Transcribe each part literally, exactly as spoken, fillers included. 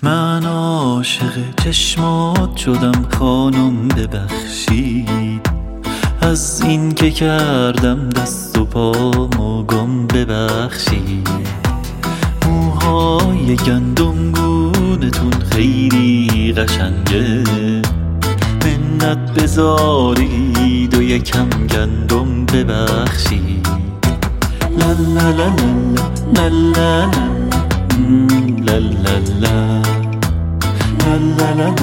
من عاشق چشمات شدم خانم ببخشید، از این که کردم دست و پامو گم ببخشید. موهای گندم گونتون خیلی قشنگه، منت بذارید و یکم گندم ببخشید. لا لا لا لا لا لا لا لا لا لا لا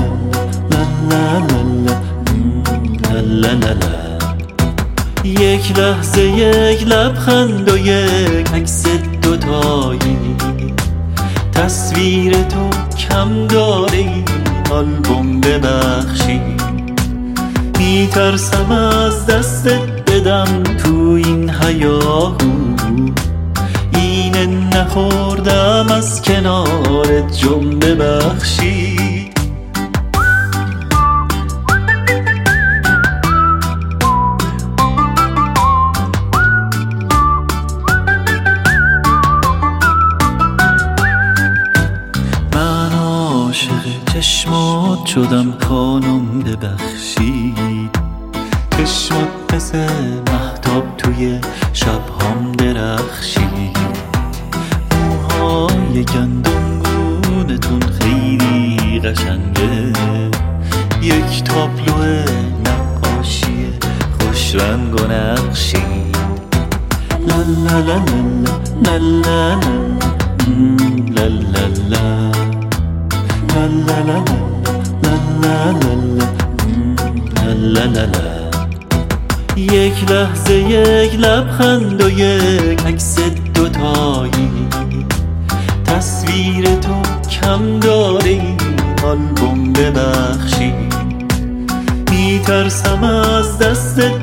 لا لا لا لا. یک لحظه یک لبخند و یک عکس دوتایی، تصویر تو کم داره این آلبوم ببخشی. میترسم از دستت بدم تو این هیاهو، اینه نخوردم از کنارت جم ببخشی. من عاشق چشمات شدم خانم ببخشید، چشمات مثل مهتاب توی شبهام درخشید. موهای گندم گونتون خیلی قشنگه، یک تابلو نقاشی خوش رنگ و نقشی. لا لا لا لا لا لا لا لا لا لا لا لا لا لا. یک لحظه یک لبخند و یک عکس دوتایی، تصویر تو کم داره این آلبوم ببخشی. میترسم از دستت